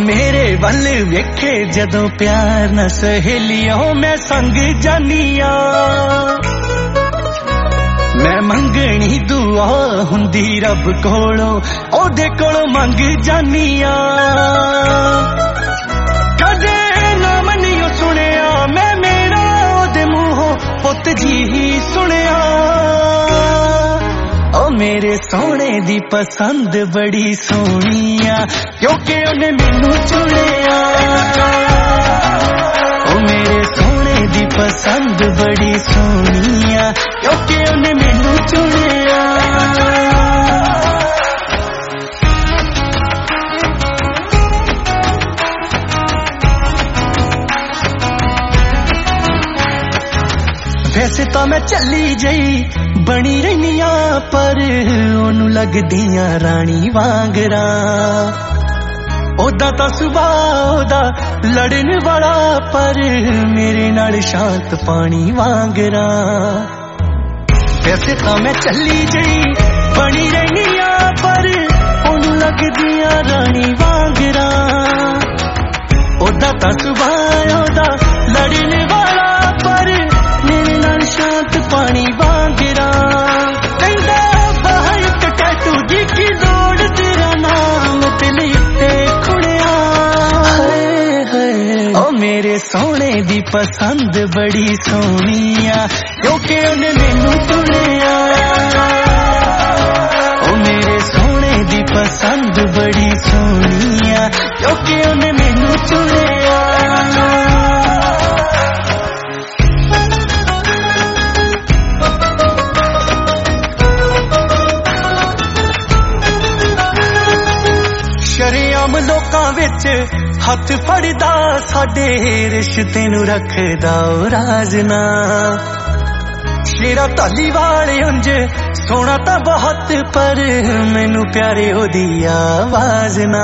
मेरे वल वेखे जदों प्यार न सहेलियों मैं संग जानिया मैं मंगनी दुआ हुंदी रब कोलों ओदे कोलों मंग जानिया कदे ना मनियो सुनिया मैं मेरा ओदे मुंहों पुत जी ही सुनिया ओ मेरे सोने दी पसंद बड़ी सोनिया क्योंकि उन्हें मैनू चुनिया ओ मेरे सोने दी पसंद बड़ी सोनिया क्योंकि उन्हें मैनू चुनिया वैसे तो मैं चली जई बनी रहीनिया पर ओनू लगदियां रानी वांगरा ओदा तो सुभाव ओदा लड़न वाला पर मेरे नाल शांत पानी वांगरा वैसे तो मैं चली जई बनी रहीनिया पर ओनू लगदियां रानी वांगरा ओदा तो सुभाव ओदा लड़न वाला पर मेरे नाल शांत पानी वांगरा कहंदा बाहर टैटू दी की दौड़ तेरा नाम दिल उत्ते खुड़िया ओ मेरे सोने दी पसंद बड़ी सोनिया क्योंकि उन्हें मैनू चुनिया ओ मेरे सोने दी पसंद बड़ी सोनिया क्योंकि उन्हें मैनू चुनिया शरेआम लोकां विच हथ फड़दा साडे रिश्ते नू रखदा राजना शेरा धालीवाल उंज सोना तां बहुत पर मैनू प्यारे ओदी आवाज ना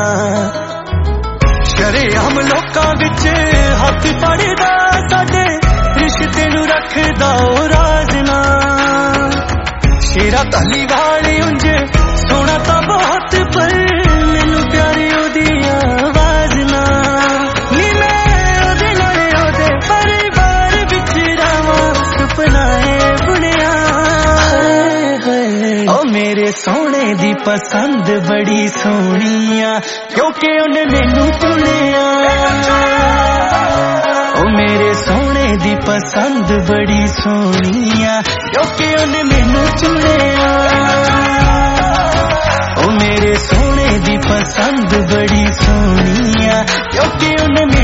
शरेआम लोकां विच हथ फड़दा साडे रिश्ते नू रखदा राजना शेरा धालीवाल उंज सोना तां बहुत पर मैनू प्यारे ओदी आवाज ना नी मैं ओदे नाल ओदे परिवार विच रहां सुपना है बुनिया ओ मेरे सोने दी पसंद बड़ी सोनिया क्योंकि उन्हें मैनू चुनिया ओ मेरे सोने दी पसंद बड़ी सोनिया क्योंकि उन्हें मैनू चुनिया ओ मेरे सोने दी पसंद बड़ी सोनिया क्योंकि उन्हें